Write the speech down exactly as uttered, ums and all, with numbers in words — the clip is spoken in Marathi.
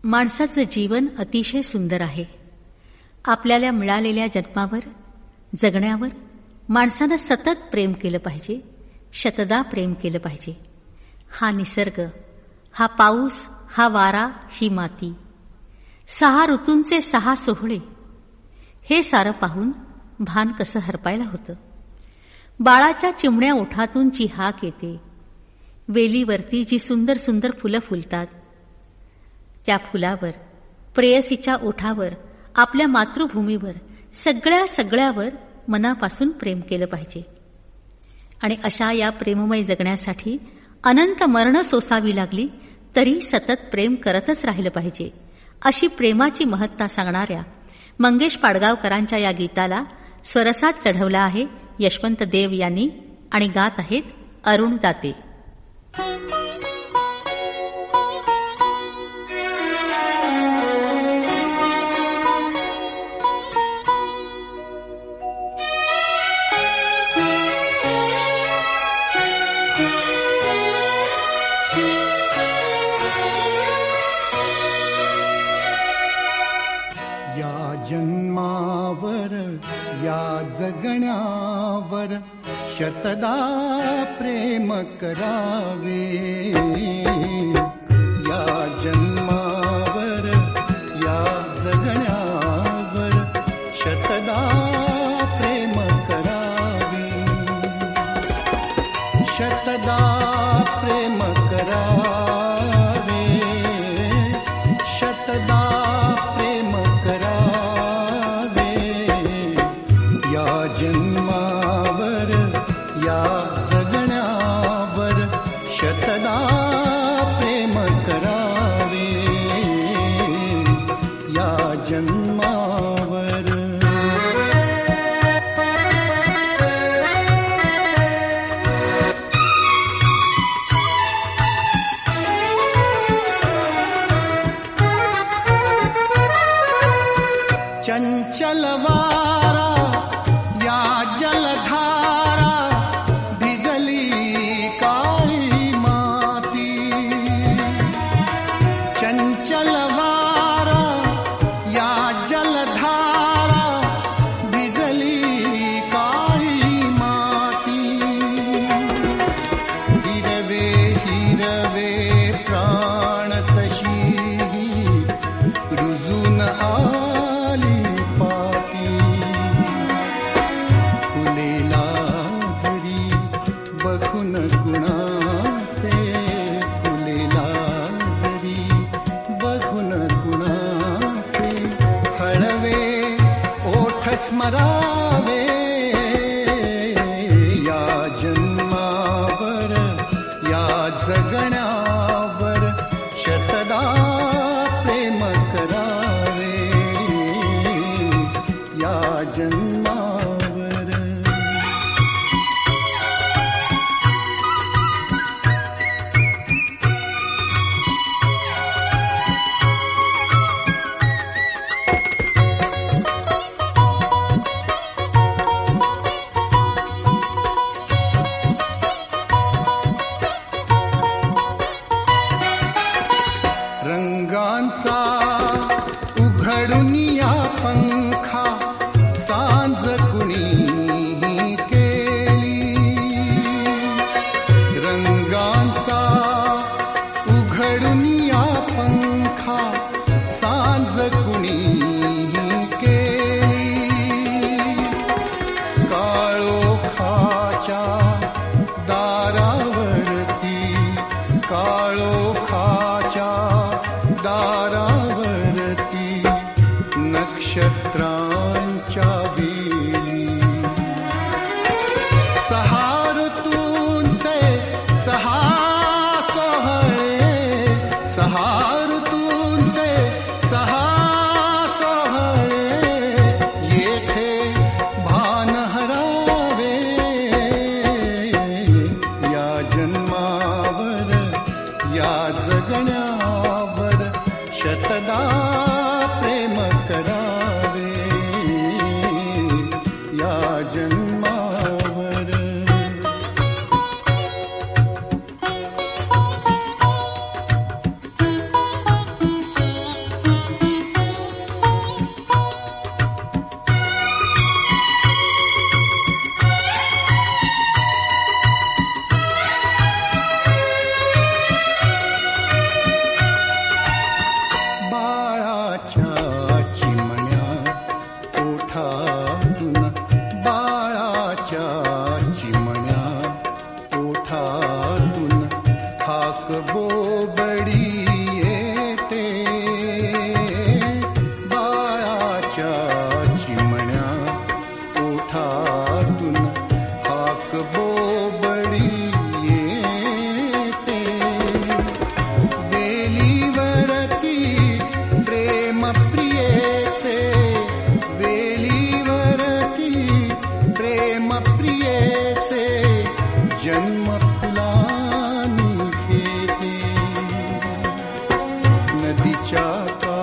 माणसाचं जीवन अतिशय सुंदर आहे. आपल्याला मिळालेल्या जन्मावर, जगण्यावर माणसानं सतत प्रेम केलं पाहिजे, शतदा प्रेम केलं पाहिजे. हा निसर्ग, हा पाऊस, हा वारा, ही माती, सहा ऋतूंचे सहा सोहळे, हे सारं पाहून भान कसं हरपायला होतं. बाळाच्या चिमण्या ओठातून जी हाक येते, वेलीवरती जी सुंदर सुंदर फुलं फुलतात, त्या फुलावर, प्रेयसीच्या ओठावर, आपल्या मातृभूमीवर, सगळ्या सगळ्यावर मनापासून प्रेम केलं पाहिजे. आणि अशा या प्रेममय जगण्यासाठी अनंत मरण सोसावी लागली तरी सतत प्रेम करतच राहिलं पाहिजे. अशी प्रेमाची महत्ता सांगणाऱ्या मंगेश पाडगावकरांच्या या गीताला स्वरसात चढवला आहे यशवंत देव यांनी आणि गात आहेत अरुण दाते. जन्मावर या जगण्यावर शतदा प्रेम करावे. या जन्मावर या जगण्यावर शतदा प्रेम करावे. शतदा प्रेम करावे. शतदा प्रेम करावे. या जन्मावर या जगण्यावर शतदा प्रेम करावे. या जन्मावर चंचल वारा या जलधारा भिजली काळी माती. चंचल वारा या जलधारा भिजली काळी माती. हिरवे हिरवे प्राण तशी रुजून आली पाती. फुलेला जरी बघून कुणाचे, फुलेला जरी बघून कुणाचे, हळवे ओठ स्मरावे. या जन्मावर या जगण्यावर शतदा प्रेम करावे. या जन्मावर रंगांचा उघडून या पंखा सांज कुणी केली. रंगांचा उघडून या पंखा सांज कुणी केली. काळोखाच्या दारावरती, काळोखाच्या दारावरती नक्षत्रांच्या वेली. सहा ऋतूंचे सहा सोहळे, सहा ऋतूंचे सहा सोहळे, येथे भान हरावे. या जन्मावर या जगण्यावर शतदा प्रेम करावे. या जन्मावर नदीच्या